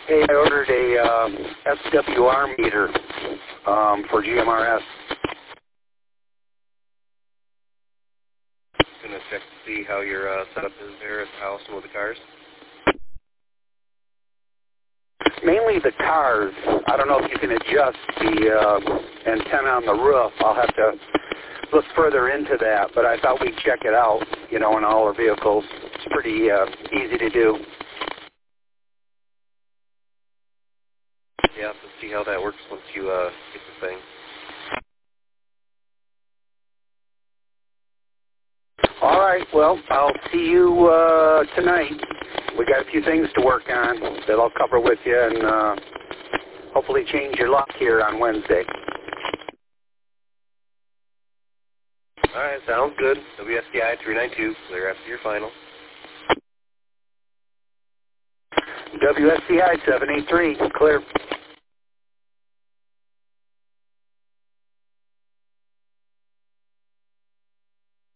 Hey, I ordered a SWR meter for GMRS. Going to check to see how your setup is there at the house and with the cars. Mainly the cars. I don't know if you can adjust the antenna on the roof. I'll have to look further into that, but I thought we'd check it out, you know, in all our vehicles. It's pretty easy to do. Yeah, to see how that works once you get the thing. All right, well, I'll see you tonight. We got a few things to work on that I'll cover with you and hopefully change your luck here on Wednesday. All right, sounds good. WSCI 392, clear after your final. WSCI 783, clear.